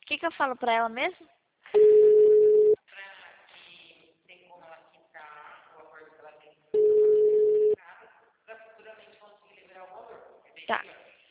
que eu falo pra ela mesmo? Tá.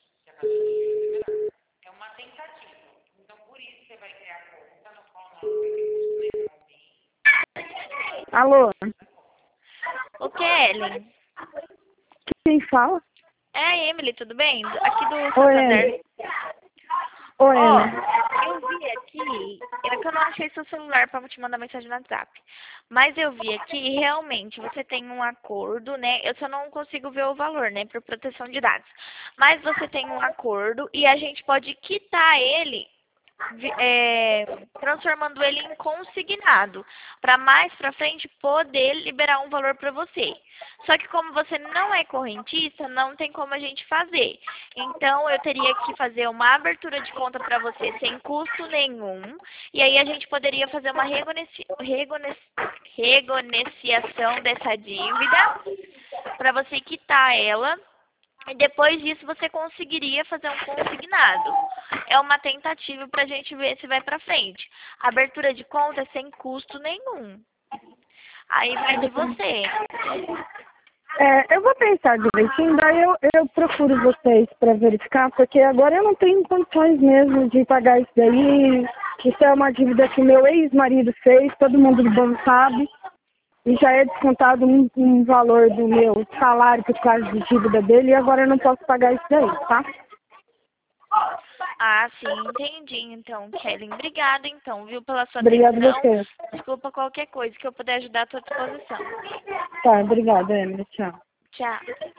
É uma tentativa. Então, por isso você vai criar conta no qual não vai ter custo nenhum. Alô? O Kelly? Quem fala? É a Emily, tudo bem? Aqui do Oi, Santander. Emily. Oi, Ó, Emily. eu vi aqui, é que eu não achei seu celular pra te mandar mensagem no WhatsApp. Mas eu vi aqui, realmente, você tem um acordo, né? Eu só não consigo ver o valor, né? Por proteção de dados. Mas você tem um acordo e a gente pode quitar ele, transformando ele em consignado, para mais para frente poder liberar um valor para você. Só que como você não é correntista, não tem como a gente fazer. Então eu teria que fazer uma abertura de conta para você sem custo nenhum, e aí a gente poderia fazer uma renegociação dessa dívida para você quitar ela. E depois disso você conseguiria fazer um consignado. É uma tentativa para a gente ver se vai para frente. A abertura de conta é sem custo nenhum. Aí vai de você. Eu vou pensar direitinho, daí eu procuro vocês para verificar, porque agora eu não tenho condições mesmo de pagar isso daí. Isso é uma dívida que meu ex-marido fez, todo mundo do banco sabe. E já é descontado um valor do meu salário por causa de dívida dele, e agora eu não posso pagar isso daí, tá? Ah, sim, entendi. Então, Kelly, obrigada então, viu, pela sua Obrigada a atenção. você. Desculpa qualquer coisa que eu puder ajudar à tua disposição. Tá, obrigada, Emily. Tchau. Tchau.